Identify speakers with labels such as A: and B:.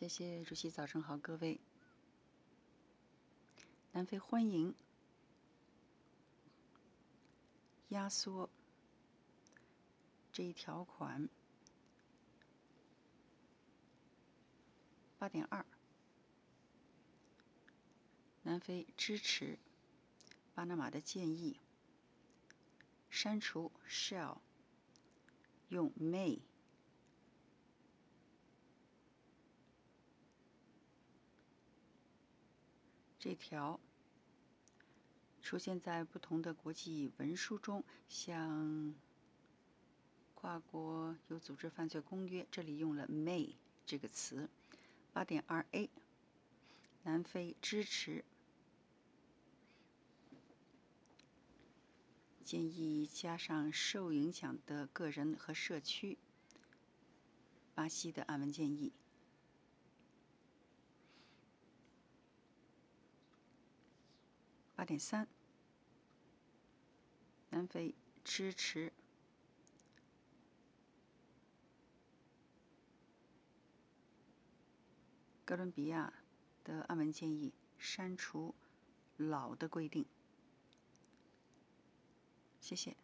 A: 谢谢主席，早上好，各位。南非欢迎压缩这一条款8.2，南非支持巴拿马的建议，删除 shall， 用 may。这条出现在不同的国际文书中，像跨国有组织犯罪公约，这里用了 may 这个词。8.2a， 南非支持建议加上受影响的个人和社区。巴西的案文建议。8.3，南非支持哥伦比亚的案文建议，删除老的规定。谢谢。